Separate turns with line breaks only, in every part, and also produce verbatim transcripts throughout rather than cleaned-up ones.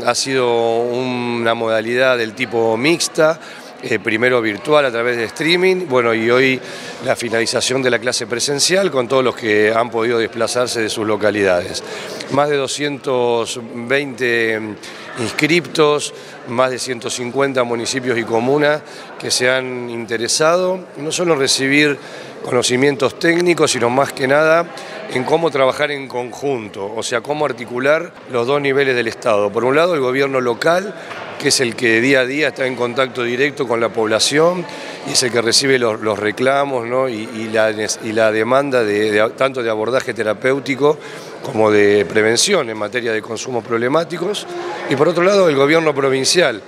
ha sido una modalidad del tipo mixta, eh, primero virtual a través de streaming, bueno, y hoy la finalización de la clase presencial con todos los que han podido desplazarse de sus localidades. Más de doscientos veinte inscriptos, más de ciento cincuenta municipios y comunas que se han interesado, no solo en recibir conocimientos técnicos, sino más que nada en cómo trabajar en conjunto, o sea, cómo articular los dos niveles del Estado. Por un lado, el gobierno local, que es el que día a día está en contacto directo con la población y es el que recibe los, los reclamos, ¿no? y, y, la, y la demanda de, de, tanto de abordaje terapéutico como de prevención en materia de consumos problemáticos. Y por otro lado, el gobierno provincial,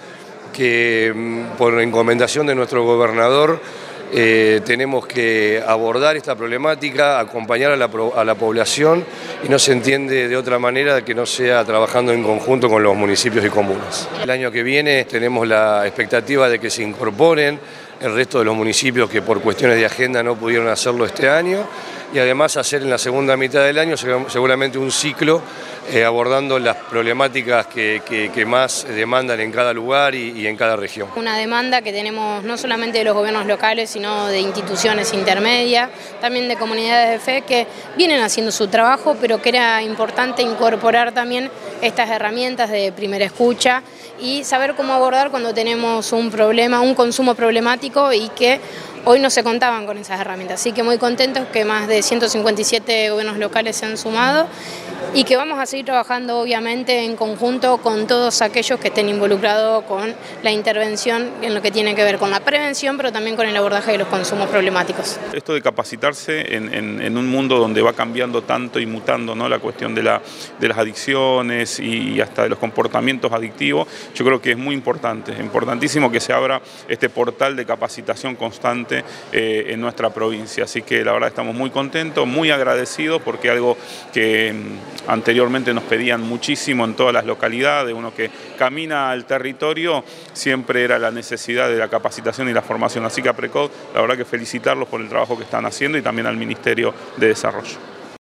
que por encomendación de nuestro gobernador eh, tenemos que abordar esta problemática, acompañar a la, a la población, y no se entiende de otra manera que no sea trabajando en conjunto con los municipios y comunas. El año que viene tenemos la expectativa de que se incorporen el resto de los municipios que por cuestiones de agenda no pudieron hacerlo este año, y además hacer en la segunda mitad del año seguramente un ciclo eh, abordando las problemáticas que, que, que más demandan en cada lugar y, y en cada región.
Una demanda que tenemos no solamente de los gobiernos locales, sino de instituciones intermedias, también de comunidades de fe que vienen haciendo su trabajo, pero que era importante incorporar también estas herramientas de primera escucha y saber cómo abordar cuando tenemos un problema, un consumo problemático, y que hoy no se contaban con esas herramientas. Así que muy contentos que más de ciento cincuenta y siete gobiernos locales se han sumado y que vamos a seguir trabajando obviamente en conjunto con todos aquellos que estén involucrados con la intervención en lo que tiene que ver con la prevención, pero también con el abordaje de los consumos problemáticos.
Esto de capacitarse en, en, en un mundo donde va cambiando tanto y mutando, ¿no?, la cuestión de, la, de las adicciones y hasta de los comportamientos adictivos, yo creo que es muy importante, importantísimo que se abra este portal de capacitación constante eh, en nuestra provincia. Así que la verdad estamos muy contentos, muy agradecidos, porque algo que anteriormente nos pedían muchísimo en todas las localidades, uno que camina al territorio, siempre era la necesidad de la capacitación y la formación. Así que a Precod, la verdad que felicitarlos por el trabajo que están haciendo, y también al Ministerio de Desarrollo.